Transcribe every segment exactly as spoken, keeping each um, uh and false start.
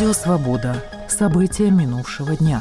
Радио «Свобода». События минувшего дня.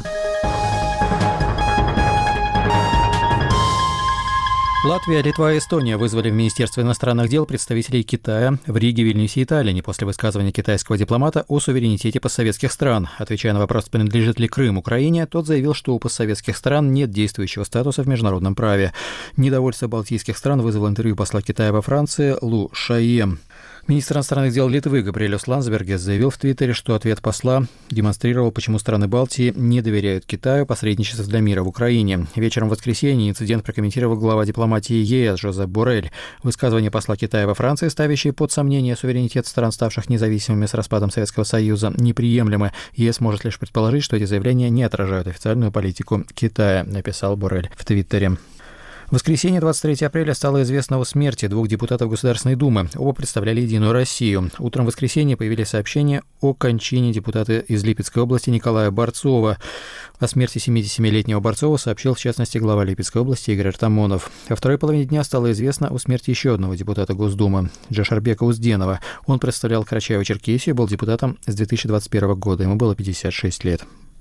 Латвия, Литва и Эстония вызвали в Министерство иностранных дел представителей Китая в Риге, Вильнюсе и Таллине после высказывания китайского дипломата о суверенитете постсоветских стран. Отвечая на вопрос, принадлежит ли Крым Украине, тот заявил, что у постсоветских стран нет действующего статуса в международном праве. Недовольство балтийских стран вызвало интервью посла Китая во Франции Лу Шае. Министр иностранных дел Литвы Габриэлюс Ландсбергис заявил в Твиттере, что ответ посла демонстрировал, почему страны Балтии не доверяют Китаю посредничество для мира в Украине. Вечером в воскресенье инцидент прокомментировал глава дипломатии ЕС Жозеп Боррель. Высказывание посла Китая во Франции, ставящее под сомнение суверенитет стран, ставших независимыми с распадом Советского Союза, неприемлемы. ЕС может лишь предположить, что эти заявления не отражают официальную политику Китая, написал Боррель в Твиттере. В воскресенье, двадцать третьего апреля, стало известно о смерти двух депутатов Государственной Думы. Оба представляли «Единую Россию». Утром в воскресенье появились сообщения о кончине депутата из Липецкой области Николая Борцова. О смерти семидесятисемилетнего Борцова сообщил, в частности, глава Липецкой области Игорь Артамонов. Во второй половине дня стало известно о смерти еще одного депутата Госдумы Джашарбека Узденова. Он представлял Карачаево-Черкесию и был депутатом с две тысячи двадцать первого года. Ему было пятьдесят шесть лет.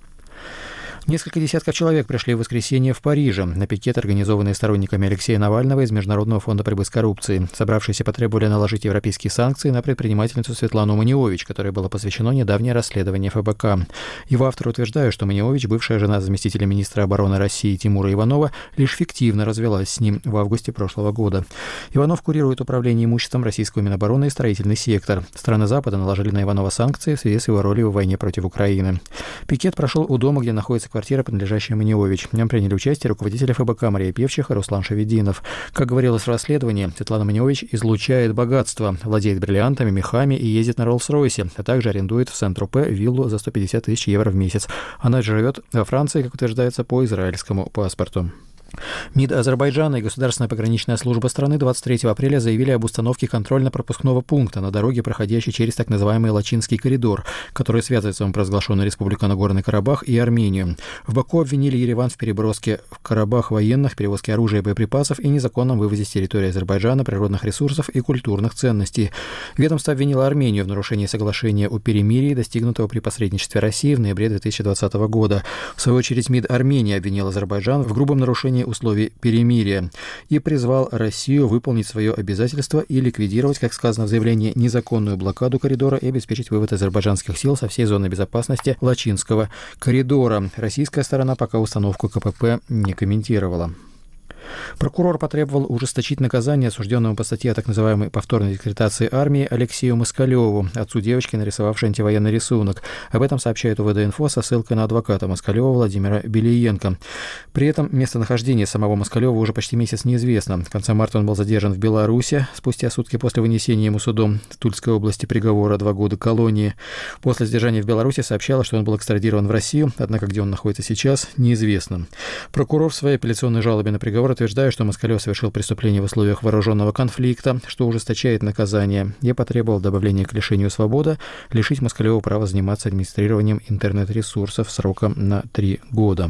Несколько десятков человек пришли в воскресенье в Париже на пикет, организованный сторонниками Алексея Навального из Международного фонда борьбы с коррупцией. Собравшиеся потребовали наложить европейские санкции на предпринимательницу Светлану Маниович, которой было посвящено недавнее расследование эф бэ ка. Его авторы утверждают, что Маниович, бывшая жена заместителя министра обороны России Тимура Иванова, лишь фиктивно развелась с ним в августе прошлого года. Иванов курирует управление имуществом российского Минобороны и строительный сектор. Страны Запада наложили на Иванова санкции в связи с его ролью в войне против Украины. Пикет прошел у дома, где находится квартира, принадлежащая Маниович. В нем приняли участие руководители эф бэ ка Мария Певчих и Руслан Шавединов. Как говорилось в расследовании, Светлана Маниович излучает богатство, владеет бриллиантами, мехами и ездит на Роллс-Ройсе, а также арендует в Сент-Тропе виллу за сто пятьдесят тысяч евро в месяц. Она живет во Франции, как утверждается, по израильскому паспорту. МИД Азербайджана и Государственная пограничная служба страны двадцать третьего апреля заявили об установке контрольно-пропускного пункта на дороге, проходящей через так называемый Лачинский коридор, который связывает самопровозглашенную республику Нагорный Карабах и Армению. В Баку обвинили Ереван в переброске в Карабах военных, перевозке оружия и боеприпасов и незаконном вывозе с территории Азербайджана природных ресурсов и культурных ценностей. Ведомство обвинило Армению в нарушении соглашения о перемирии, достигнутого при посредничестве России в ноябре две тысячи двадцатого года. В свою очередь МИД Армении обвинил Азербайджан в грубом нарушении условий перемирия и призвал Россию выполнить свое обязательство и ликвидировать, как сказано в заявлении, незаконную блокаду коридора и обеспечить вывод азербайджанских сил со всей зоны безопасности Лачинского коридора. Российская сторона пока установку ка пэ пэ не комментировала. Прокурор потребовал ужесточить наказание осужденному по статье о так называемой повторной дискредитации армии Алексею Москалеву, отцу девочки, нарисовавшей антивоенный рисунок. Об этом сообщает у вэ дэ инфо со ссылкой на адвоката Москалева Владимира Белиенко. При этом местонахождение самого Москалева уже почти месяц неизвестно. В конце марта он был задержан в Беларуси, спустя сутки после вынесения ему судом Тульской области приговора два года колонии. После задержания в Беларуси сообщалось, что он был экстрадирован в Россию, однако где он находится сейчас, неизвестно. Прокурор в своей апелляционной жалобе на приговор утверждаю, что Москалев совершил преступление в условиях вооруженного конфликта, что ужесточает наказание. Я потребовал добавления к лишению свободы, лишить Москалева права заниматься администрированием интернет-ресурсов сроком на три года.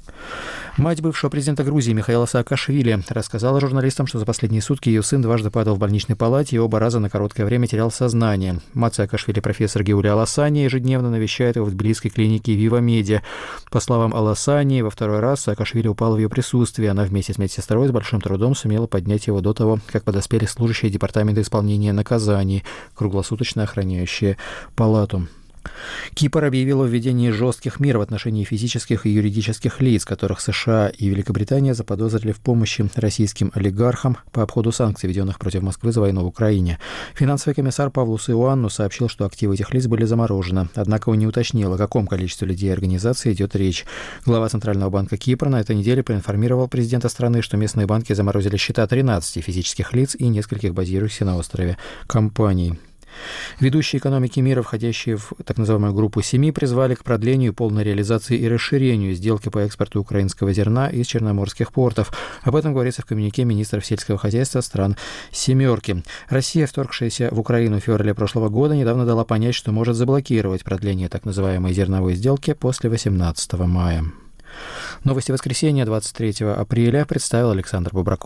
Мать бывшего президента Грузии Михаила Саакашвили рассказала журналистам, что за последние сутки ее сын дважды падал в больничной палате и оба раза на короткое время терял сознание. Мать Саакашвили, профессор Геуля Аласани, ежедневно навещает его в тбилисской клинике Вива Меди. По словам Аласани, во второй раз Саакашвили упал в ее присутствии. Она вместе с медсестрой с большим трудом сумела поднять его до того, как подоспели служащие департамента исполнения наказаний, круглосуточно охраняющие палату. Кипр объявил о введении жестких мер в отношении физических и юридических лиц, которых США и Великобритания заподозрили в помощи российским олигархам по обходу санкций, введенных против Москвы за войну в Украине. Финансовый комиссар Павлус Иоанну сообщил, что активы этих лиц были заморожены, однако он не уточнил, о каком количестве людей и организаций идет речь. Глава Центрального банка Кипра на этой неделе проинформировал президента страны, что местные банки заморозили счета тринадцати физических лиц и нескольких базирующихся на острове компаний. Ведущие экономики мира, входящие в так называемую группу семи, призвали к продлению, полной реализации и расширению сделки по экспорту украинского зерна из черноморских портов. Об этом говорится в коммюнике министров сельского хозяйства стран «семерки». Россия, вторгшаяся в Украину в феврале прошлого года, недавно дала понять, что может заблокировать продление так называемой зерновой сделки после восемнадцатого мая. Новости воскресенья, двадцать третьего апреля, представил Александр Бубраков.